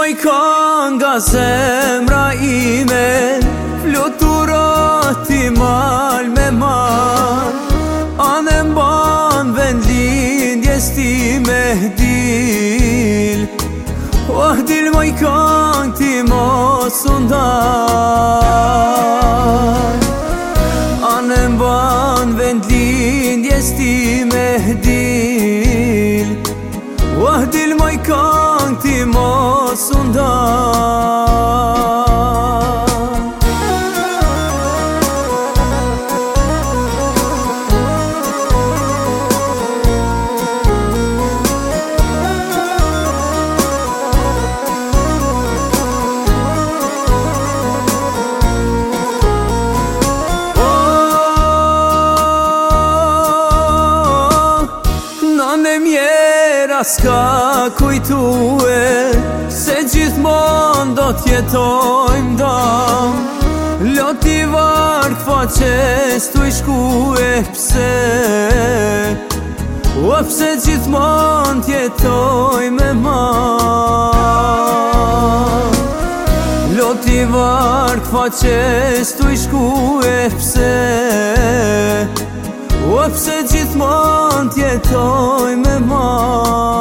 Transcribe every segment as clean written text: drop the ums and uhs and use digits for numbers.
ka nga zemra ime, fluturot ti mal me mal. Anë mban vend lindjes ti me dil. Oh dil moj kanë ti mos undar. Anë mban vend lindjes ti me dil. Oh dil moj kanë ti mos undar. S'ka kujtue se gjithmon do t'jetojmë dam. Loti varg faqes tu i shkue pse, o pse gjithmon t'jetojmë e mam. Loti varg faqes tu i shkue pse, o pse gjithmon t'jetojmë me mam.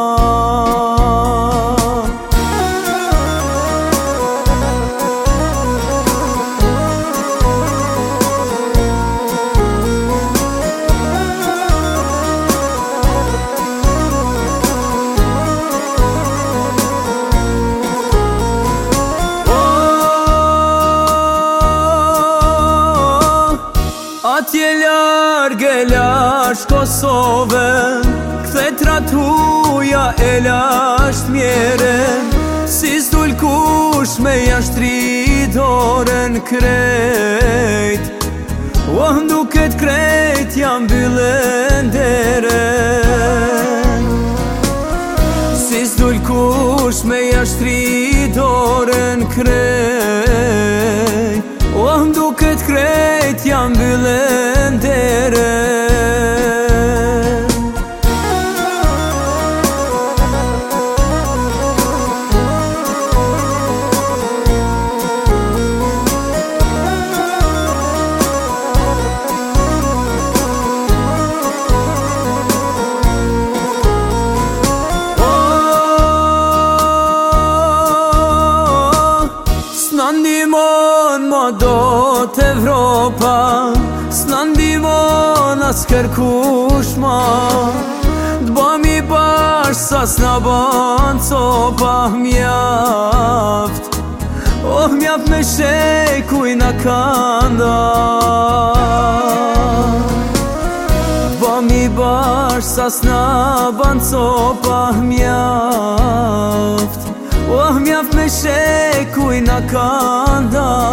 Atje largë lash Kosovën, kthet ratuja e lasht mjeren. Si s'dull kush me jashtri dorën krejt, oh m'duket krejt jam mbyllën deren. Si s'dull kush me jashtri dorën krejt, oh m'duket krejt jam mbyllën deren. S'na ndimon ma do t'Evropa, s'na ndimon as kërkush ma. T'bami bash sa s'na ban copa mjaft, oh mjaft me shej kuj na kanda. T'bami bash sa s'na ban copa mjaft, oh mjaft me shej kuj na kanda.